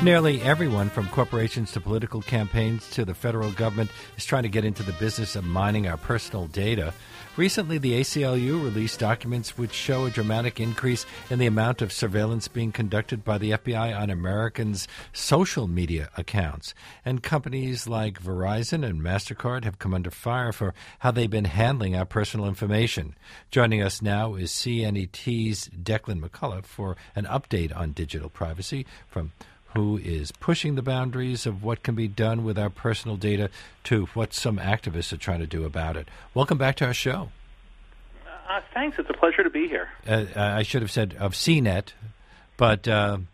Nearly everyone, from corporations to political campaigns to the federal government, is trying to get into the business of mining our personal data. Recently, the ACLU released documents which show a dramatic increase in the amount of surveillance being conducted by the FBI on Americans' social media accounts. And companies like Verizon and MasterCard have come under fire for how they've been handling our personal information. Joining us now is CNET's Declan McCullough for an update on digital privacy, from who is pushing the boundaries of what can be done with our personal data to what some activists are trying to do about it. Welcome back to our show. Thanks. It's a pleasure to be here. I should have said of CNET, but I'm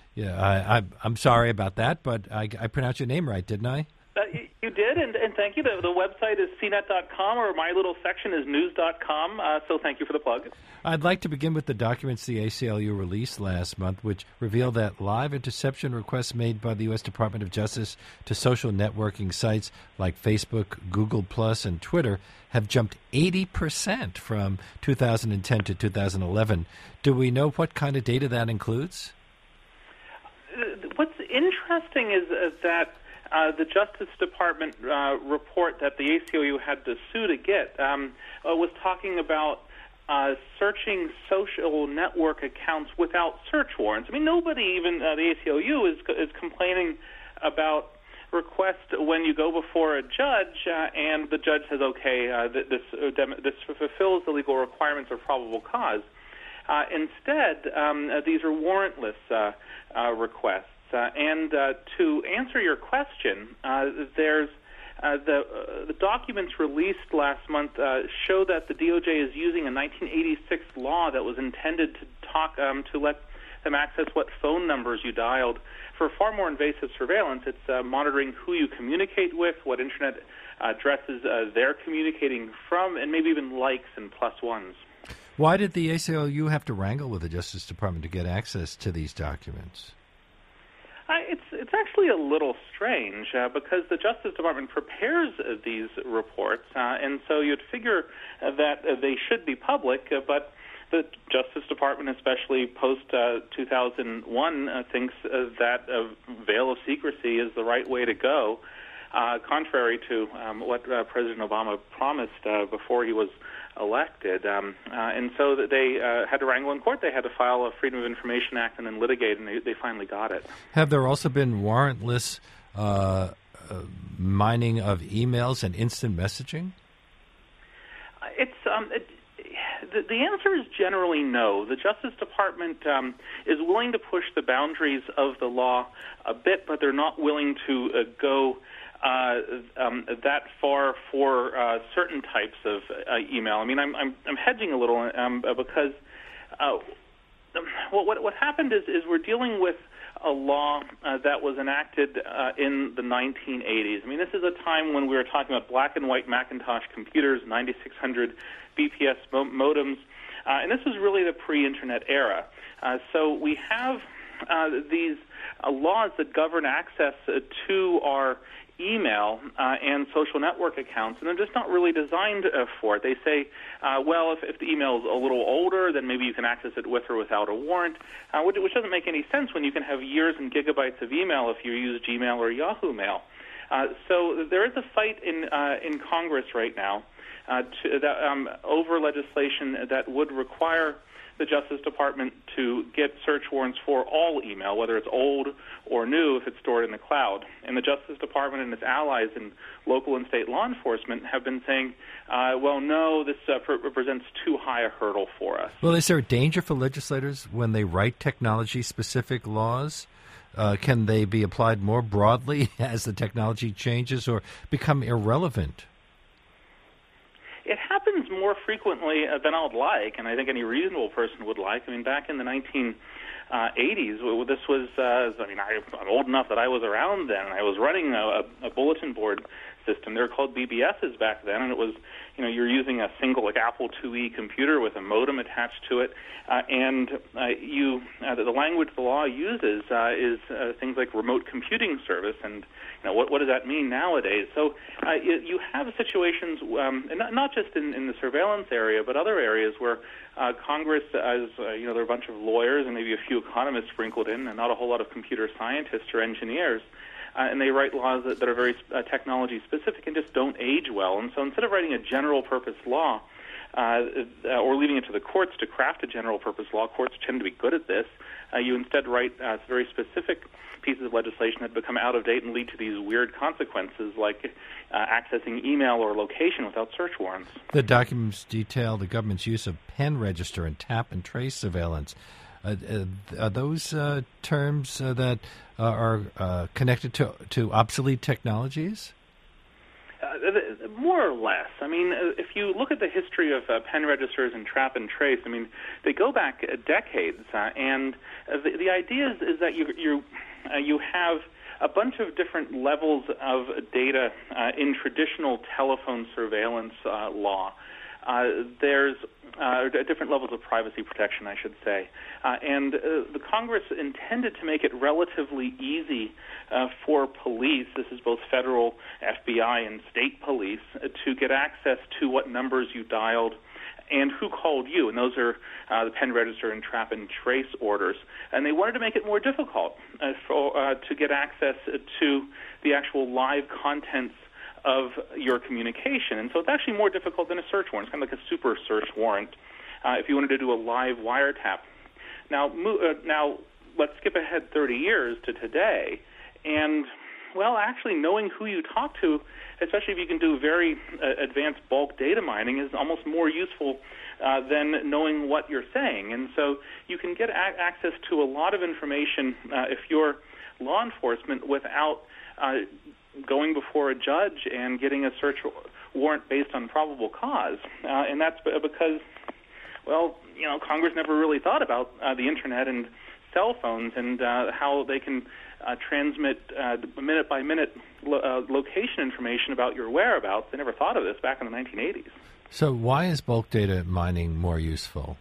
sorry about that, but I pronounced your name right, didn't I? You did, and thank you. The website is cnet.com, or my little section is news.com, so thank you for the plug. I'd like to begin with the documents the ACLU released last month, which reveal that live interception requests made by the U.S. Department of Justice to social networking sites like Facebook, Google+, and Twitter have jumped 80% from 2010 to 2011. Do we know what kind of data that includes? What's interesting is that the Justice Department report that the ACLU had to sue to get was talking about searching social network accounts without search warrants. I mean, nobody, even the ACLU, is complaining about requests when you go before a judge and the judge says, okay, this fulfills the legal requirements of probable cause. Instead, these are warrantless requests. And to answer your question, there's the documents released last month show that the DOJ is using a 1986 law that was intended to let them access what phone numbers you dialed for far more invasive surveillance. It's monitoring who you communicate with, what internet addresses they're communicating from, and maybe even likes and plus ones. Why did the ACLU have to wrangle with the Justice Department to get access to these documents? It's actually a little strange because the Justice Department prepares these reports, and so you'd figure that they should be public, but the Justice Department, especially post-2001, thinks that a veil of secrecy is the right way to go, contrary to what President Obama promised before he was elected. And so that they had to wrangle in court. They had to file a Freedom of Information Act and then litigate, and they finally got it. Have there also been warrantless mining of emails and instant messaging? The answer is generally no. The Justice Department is willing to push the boundaries of the law a bit, but they're not willing to go that far for certain types of email. I mean, I'm hedging a little because what happened is we're dealing with a law that was enacted in the 1980s. I mean, this is a time when we were talking about black and white Macintosh computers, 9600 BPS modems, and this was really the pre-internet era. So we have these laws that govern access to our email and social network accounts, and they're just not really designed for it. They say, well, if the email is a little older, then maybe you can access it with or without a warrant, which doesn't make any sense when you can have years and gigabytes of email if you use Gmail or Yahoo Mail. So there is a fight in Congress right now over legislation that would require the Justice Department to get search warrants for all email, whether it's old or new, if it's stored in the cloud. And the Justice Department and its allies in local and state law enforcement have been saying, well, no, this represents too high a hurdle for us. Well, is there a danger for legislators when they write technology-specific laws? Can they be applied more broadly as the technology changes or become irrelevant? It happens more frequently than I would like, and I think any reasonable person would like. I mean, back in the 1980s, this was, I'm old enough that I was around then, and I was running a bulletin board system. They were called BBSs back then, and it was, you're using a single Apple IIe computer with a modem attached to it, and the language the law uses is things like remote computing service, and what does that mean nowadays? So you have situations, and not just in the surveillance area, but other areas where Congress, as there are a bunch of lawyers and maybe a few economists sprinkled in, and not a whole lot of computer scientists or engineers, and they write laws that are very technology specific and just don't age well. And so instead of writing a general purpose law or leaving it to the courts to craft a general purpose law, courts tend to be good at this, you instead write very specific pieces of legislation that become out of date and lead to these weird consequences like accessing email or location without search warrants. The documents detail the government's use of pen register and tap and trace surveillance. Are those terms that are connected to obsolete technologies? More or less. I mean, if you look at the history of pen registers and trap and trace, I mean, they go back decades, and the idea is that you have a bunch of different levels of data in traditional telephone surveillance law. There's different levels of privacy protection, I should say. And the Congress intended to make it relatively easy for police, this is both federal, FBI, and state police, to get access to what numbers you dialed and who called you. And those are the pen register and trap and trace orders. And they wanted to make it more difficult to get access to the actual live contents of your communication. And so it's actually more difficult than a search warrant. It's kind of like a super search warrant if you wanted to do a live wiretap. Now let's skip ahead 30 years to today. And, well, actually knowing who you talk to, especially if you can do very advanced bulk data mining, is almost more useful than knowing what you're saying. And so you can get access to a lot of information if you're law enforcement without going before a judge and getting a search warrant based on probable cause. And that's because, well, Congress never really thought about the Internet and cell phones and how they can transmit minute-by-minute location information about your whereabouts. They never thought of this back in the 1980s. So why is bulk data mining more useful?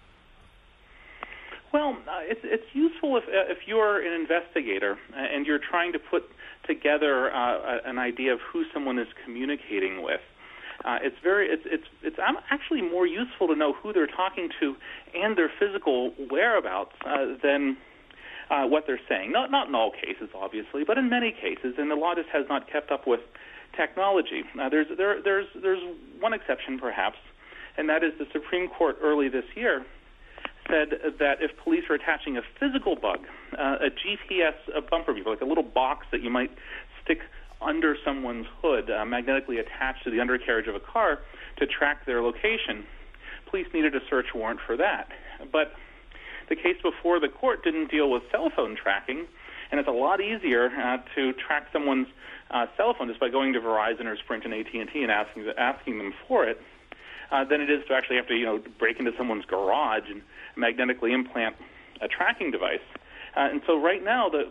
Well, it's useful if you're an investigator and you're trying to put together an idea of who someone is communicating with. It's actually more useful to know who they're talking to and their physical whereabouts than what they're saying. Not in all cases, obviously, but in many cases, and the law just has not kept up with technology. There's one exception, perhaps, and that is the Supreme Court early this year said that if police are attaching a physical bug, a GPS bumper beeper, like a little box that you might stick under someone's hood, magnetically attached to the undercarriage of a car to track their location, police needed a search warrant for that. But the case before the court didn't deal with cell phone tracking, and it's a lot easier to track someone's cell phone just by going to Verizon or Sprint and AT&T and asking them for it than it is to actually have to break into someone's garage and magnetically implant a tracking device. And so right now the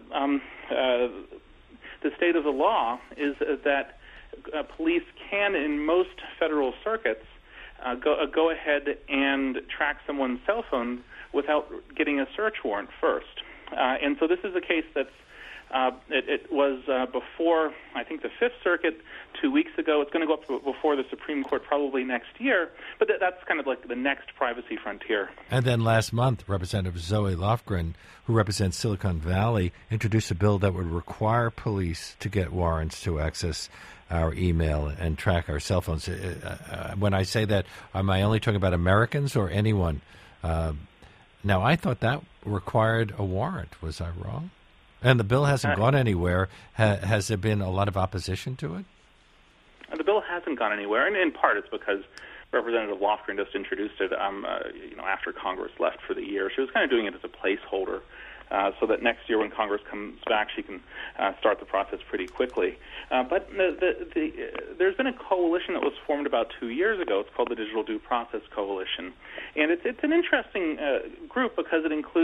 state of the law is that police can, in most federal circuits, go ahead and track someone's cell phone without getting a search warrant first. And so this is a case that's it was before, I think, the Fifth Circuit 2 weeks ago. It's going to go up before the Supreme Court probably next year, but that's kind of like the next privacy frontier. And then last month, Representative Zoe Lofgren, who represents Silicon Valley, introduced a bill that would require police to get warrants to access our email and track our cell phones. When I say that, am I only talking about Americans or anyone? Now, I thought that required a warrant. Was I wrong? And the bill hasn't gone anywhere. Has there been a lot of opposition to it? The bill hasn't gone anywhere, and in part it's because Representative Lofgren just introduced it after Congress left for the year. She was kind of doing it as a placeholder so that next year when Congress comes back, she can start the process pretty quickly. But there's been a coalition that was formed about 2 years ago. It's called the Digital Due Process Coalition. And it's an interesting group because it includes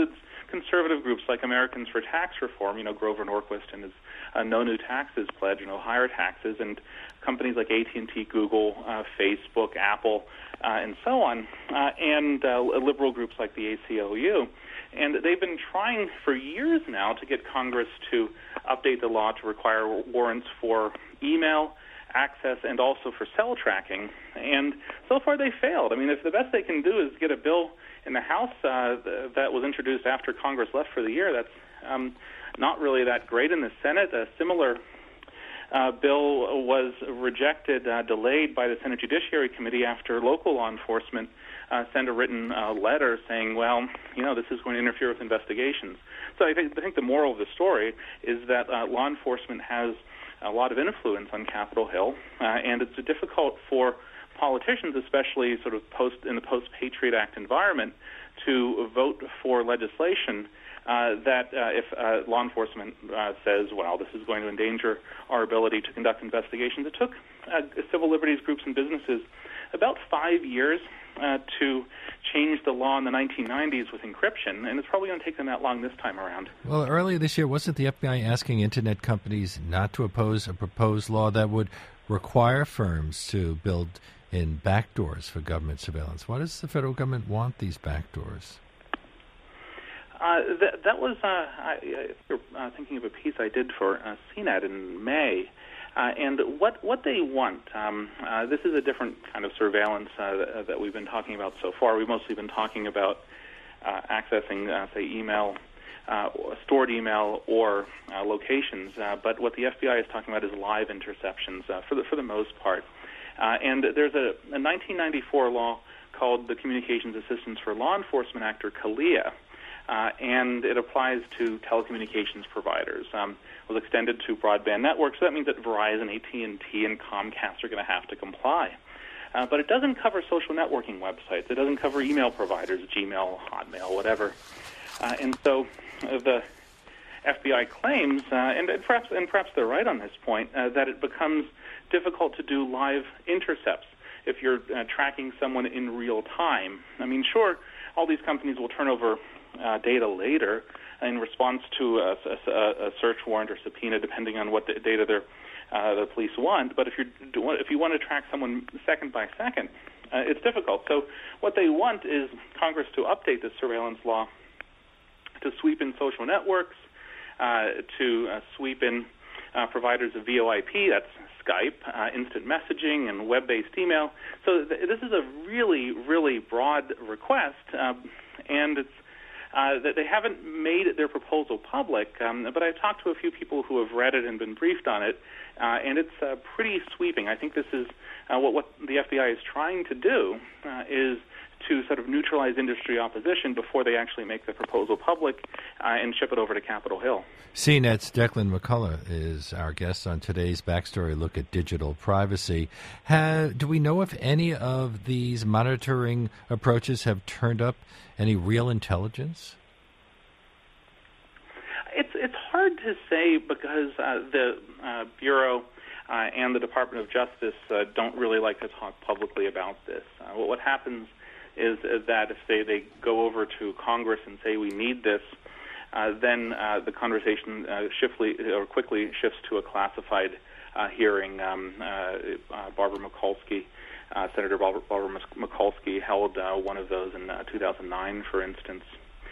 conservative groups like Americans for Tax Reform, Grover Norquist and his No New Taxes pledge, higher taxes, and companies like AT&T, Google, Facebook, Apple, and so on, and liberal groups like the ACLU. And they've been trying for years now to get Congress to update the law to require warrants for email access and also for cell tracking. And so far they failed. I mean, if the best they can do is get a bill in the House that was introduced after Congress left for the year, that's not really that great. In the Senate, a similar bill was rejected, delayed by the Senate Judiciary Committee after local law enforcement sent a written letter saying, well, this is going to interfere with investigations. So I think the moral of the story is that law enforcement has a lot of influence on Capitol Hill, and it's difficult for politicians, especially sort of in the post-Patriot Act environment, to vote for legislation that if law enforcement says, well, this is going to endanger our ability to conduct investigations. It took civil liberties groups and businesses about 5 years to change the law in the 1990s with encryption, and it's probably going to take them that long this time around. Well, earlier this year, wasn't the FBI asking Internet companies not to oppose a proposed law that would require firms to build in backdoors for government surveillance? Why does the federal government want these backdoors? That was, you're thinking of a piece I did for CNET in May. And what they want, this is a different kind of surveillance that we've been talking about so far. We've mostly been talking about accessing, say, email, stored email, or locations. But what the FBI is talking about is live interceptions for the most part. And there's a 1994 law called the Communications Assistance for Law Enforcement Act, or CALEA. And it applies to telecommunications providers. It was extended to broadband networks, so that means that Verizon, AT&T, and Comcast are going to have to comply. But it doesn't cover social networking websites. It doesn't cover email providers, Gmail, Hotmail, whatever. And so the FBI claims, and perhaps they're right on this point, that it becomes difficult to do live intercepts if you're tracking someone in real time. I mean, sure, all these companies will turn over data later in response to a search warrant or subpoena, depending on what the data the police want. But if you want to track someone second by second, it's difficult. So what they want is Congress to update the surveillance law to sweep in social networks, to sweep in providers of VoIP, that's Skype, instant messaging, and web-based email. So this is a really, really broad request, and it's that they haven't made their proposal public, but I've talked to a few people who have read it and been briefed on it, and it's pretty sweeping. I think this is what the FBI is trying to do is to sort of neutralize industry opposition before they actually make the proposal public and ship it over to Capitol Hill. CNET's Declan McCullough is our guest on today's Backstory Look at Digital Privacy. Do we know if any of these monitoring approaches have turned up any real intelligence? It's hard to say because the Bureau and the Department of Justice don't really like to talk publicly about this. What happens is that if they go over to Congress and say we need this, then the conversation quickly shifts to a classified hearing. Barbara Mikulski, Senator Barbara Mikulski, held one of those in 2009, for instance.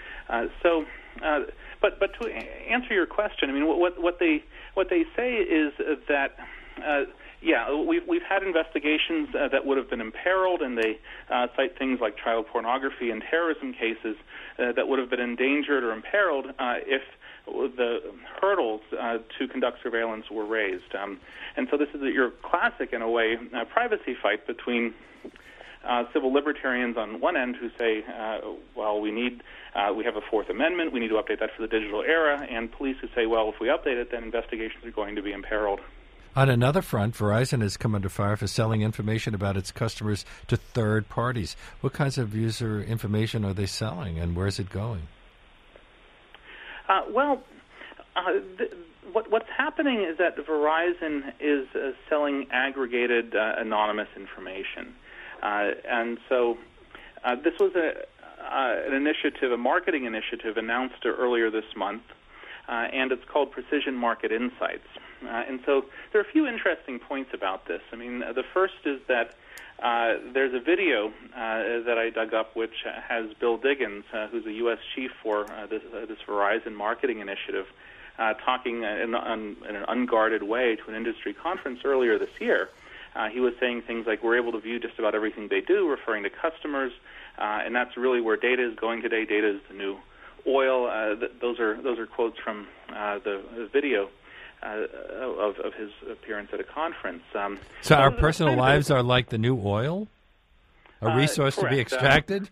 But to answer your question, I mean, what they say is that. We've had investigations that would have been imperiled, and they cite things like child pornography and terrorism cases that would have been endangered or imperiled if the hurdles to conduct surveillance were raised. And so this is your classic, in a way, privacy fight between civil libertarians on one end who say, we have a Fourth Amendment, we need to update that for the digital era, and police who say, well, if we update it, then investigations are going to be imperiled. On another front, Verizon has come under fire for selling information about its customers to third parties. What kinds of user information are they selling, and where is it going? What's happening is that Verizon is selling aggregated anonymous information. And so this was an initiative, a marketing initiative, announced earlier this month, and it's called Precision Market Insights. And so there are a few interesting points about this. I mean, the first is that there's a video that I dug up which has Bill Diggins, who's a U.S. chief for this Verizon marketing initiative, talking in an unguarded way to an industry conference earlier this year. He was saying things like, we're able to view just about everything they do, referring to customers, and that's really where data is going today. Data is the new oil. Those are quotes from the video of his appearance at a conference. So our personal lives are like the new oil? A resource to be extracted?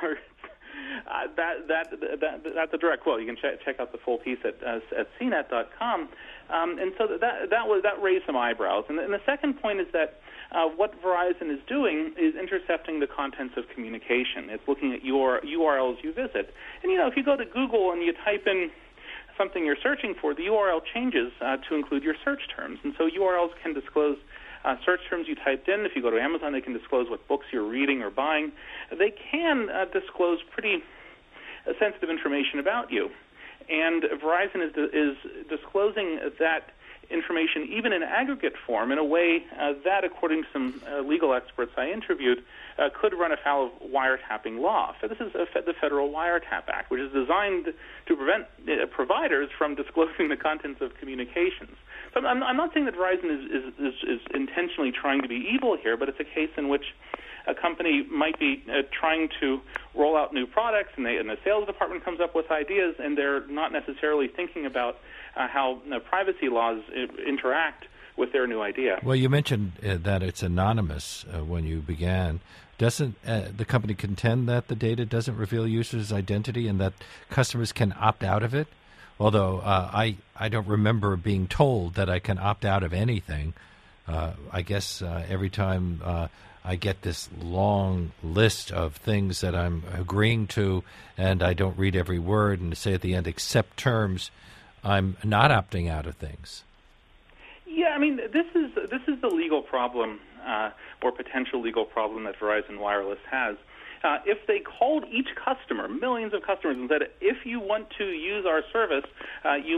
That's a direct quote. You can check out the full piece at CNET.com. And so that raised some eyebrows. And the second point is that what Verizon is doing is intercepting the contents of communication. It's looking at your URLs you visit. And, if you go to Google and you type in something you're searching for, the URL changes to include your search terms. And so URLs can disclose search terms you typed in. If you go to Amazon, they can disclose what books you're reading or buying. They can disclose pretty sensitive information about you. And Verizon is disclosing that information even in aggregate form in a way that, according to some legal experts I interviewed, could run afoul of wiretapping law. So this is the Federal Wiretap Act, which is designed to prevent providers from disclosing the contents of communications. So I'm not saying that Verizon is intentionally trying to be evil here, but it's a case in which a company might be trying to roll out new products, and the sales department comes up with ideas, and they're not necessarily thinking about how privacy laws interact with their new idea. Well, you mentioned that it's anonymous when you began. Doesn't the company contend that the data doesn't reveal users' identity and that customers can opt out of it? Although I don't remember being told that I can opt out of anything. I guess every time I get this long list of things that I'm agreeing to, and I don't read every word, and say at the end, accept terms, I'm not opting out of things. Yeah, I mean, this is the legal problem or potential legal problem that Verizon Wireless has. If they called each customer, millions of customers, and said, if you want to use our service, you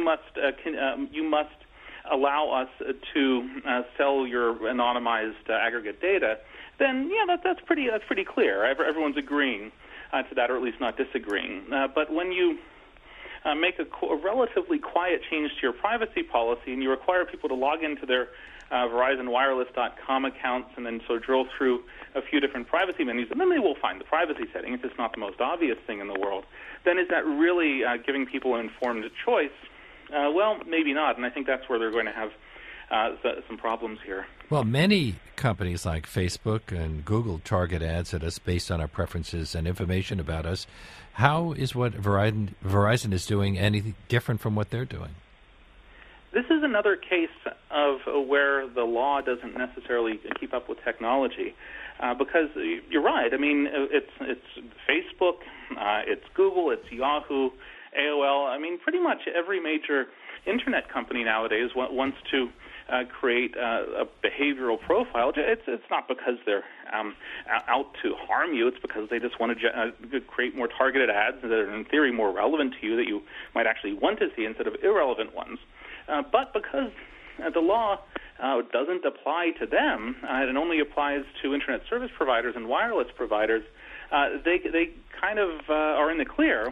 must allow us to sell your anonymized aggregate data, then that's pretty clear. Everyone's agreeing to that, or at least not disagreeing. But when you make a relatively quiet change to your privacy policy, and you require people to log into their VerizonWireless.com accounts and then so drill through a few different privacy menus, and then they will find the privacy setting. It's just not the most obvious thing in the world. Then is that really giving people an informed choice? Well, maybe not, and I think that's where they're going to have some problems here. Well, many companies like Facebook and Google target ads at us based on our preferences and information about us. How is what Verizon is doing any different from what they're doing? This is another case of where the law doesn't necessarily keep up with technology, because you're right. I mean, it's Facebook, it's Google, it's Yahoo, AOL. I mean, pretty much every major internet company nowadays wants to create a behavioral profile. It's not because they're out to harm you. It's because they just want to create more targeted ads that are, in theory, more relevant to you, that you might actually want to see instead of irrelevant ones. But because the law doesn't apply to them, it only applies to internet service providers and wireless providers, they kind of are in the clear.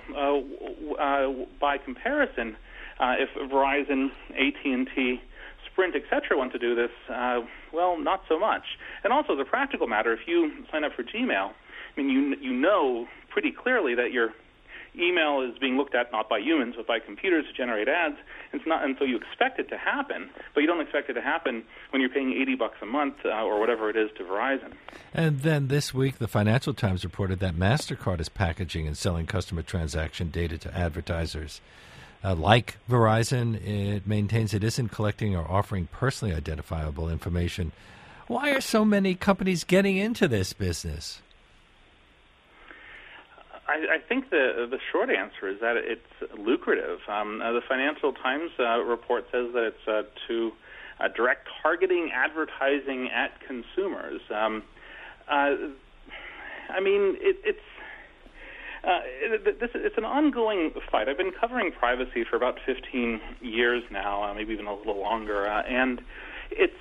By comparison, if Verizon, AT&T, Sprint, etc. want to do this, well, not so much. And also, as a practical matter, if you sign up for Gmail, I mean, you know pretty clearly that your email is being looked at not by humans but by computers to generate ads. It's not, and so you expect it to happen, but you don't expect it to happen when you're paying $80 a month or whatever it is to Verizon. And then this week, the Financial Times reported that MasterCard is packaging and selling customer transaction data to advertisers. Like Verizon, it maintains it isn't collecting or offering personally identifiable information. Why are so many companies getting into this business? I think the short answer is that it's lucrative. The Financial Times report says that it's to direct targeting advertising at consumers. I mean, it's It's an ongoing fight. I've been covering privacy for about 15 years now, maybe even a little longer, and it's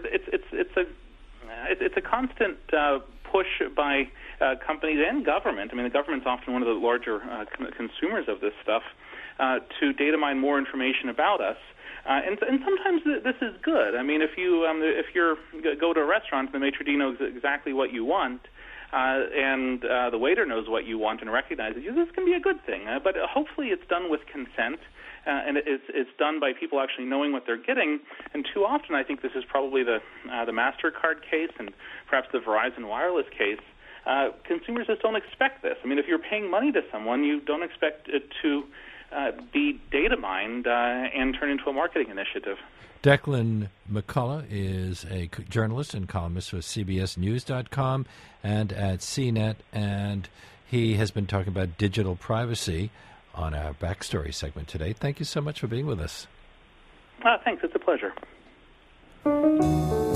a constant push by companies and government. I mean, the government's often one of the larger consumers of this stuff to data mine more information about us. And sometimes this is good. I mean, if you go to a restaurant and the maitre d' knows exactly what you want, and the waiter knows what you want and recognizes you, this can be a good thing. But hopefully it's done with consent, and it's done by people actually knowing what they're getting. And too often, I think this is probably the MasterCard case and perhaps the Verizon Wireless case. Consumers just don't expect this. I mean, if you're paying money to someone, you don't expect it to be data mined and turn into a marketing initiative. Declan McCullough is a journalist and columnist with CBSNews.com and at CNET, and he has been talking about digital privacy on our Backstory segment today. Thank you so much for being with us. Thanks. It's a pleasure.